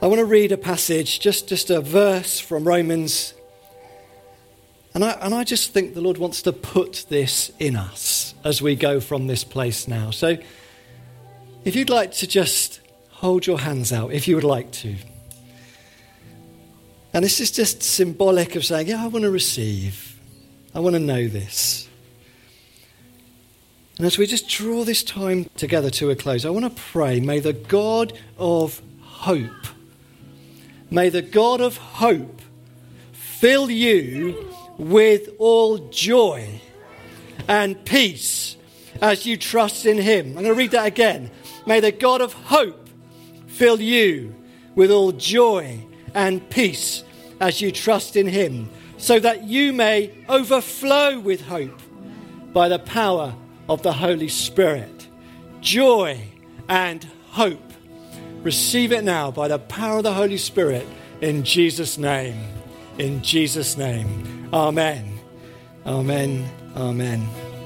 I want to read a passage, just a verse from Romans. And I just think the Lord wants to put this in us as we go from this place now. So if you'd like to just hold your hands out, if you would like to. And this is just symbolic of saying, I want to receive. I want to know this. And as we just draw this time together to a close, I want to pray, may the God of hope, may the God of hope fill you with all joy and peace as you trust in him. I'm going to read that again. May the God of hope fill you with all joy and peace as you trust in him, so that you may overflow with hope by the power of the Holy Spirit. Joy and hope. Receive it now by the power of the Holy Spirit in Jesus' name. In Jesus' name. Amen. Amen. Amen.